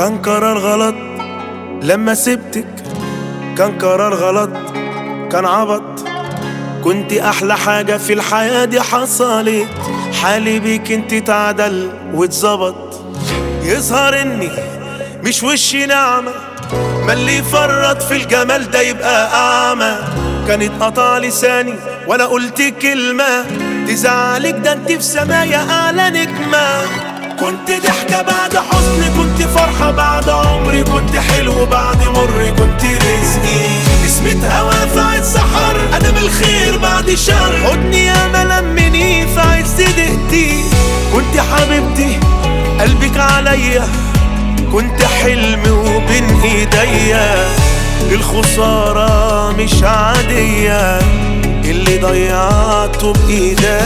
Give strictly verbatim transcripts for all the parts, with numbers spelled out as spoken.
كان قرار غلط لما سبتك، كان قرار غلط، كان عبط. كنت احلى حاجة في الحياة دي حصلت، حالي بيك انت اتعدل واتظبط. يظهر اني مش وشي نعمة، ما اللي يفرط في الجمال ده يبقى اعمى. كانت قطع لساني ولا قلت كلمة تزعلك، ده انت في سمايا اعلى نجمة. كنت ضحكة بعد حزن، كنت فرحة بعد عمري، كنت حلو بعد مر، كنت رزقي نسمة هوا في عز حر. انا بالخير بعد شر، حضني يا ملمني في عز دقتي. كنت حبيبتي قلبك عليا، كنت حلمي وبين ايديا. الخسارة مش عادية، اللي ضيعته بايديا.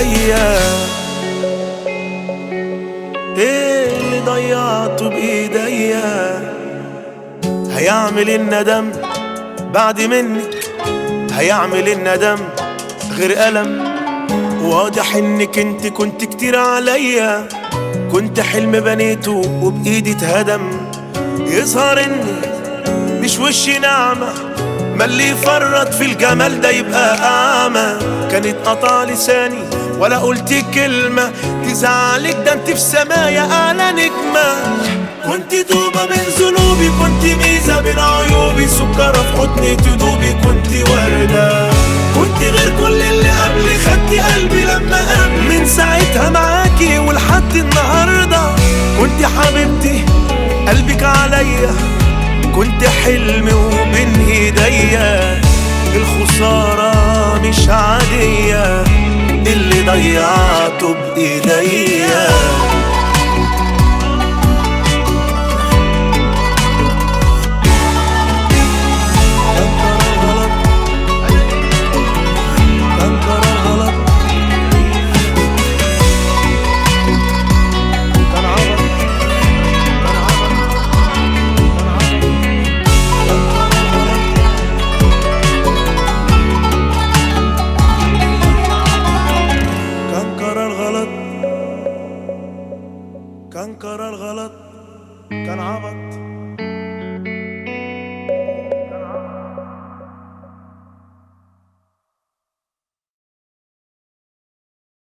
ايه اللي ضيعته بايديا؟ هيعمل الندم بعد منك، هيعمل الندم غير ألم. واضح انك انت كنت كتير عليا، كنت حلم بنيته وبايدي اتهدم. يظهر اني مش وشي نعمة، ما اللي يفرط في الجمال ده يبقى اعمى. كانت قطع لساني ولا قلت كلمة تزعلك، ده انت في سمايا اعلى نجمة. كنت توبة من ذنوبي، كنت ميزة بين عيوبي، سكرة في حضني تدوبي، كنت وردة. كنت غير كل اللي قبلي، خدتي قلبي لما قبل. من ساعتها معاكي ولحد النهاردة، كنت حبيبتي قلبك عليا، كنت حلمي وبين ايديا. الخسارة مش عادية، اللي ضيعته بايديا. كان قرار غلط، كان عبط.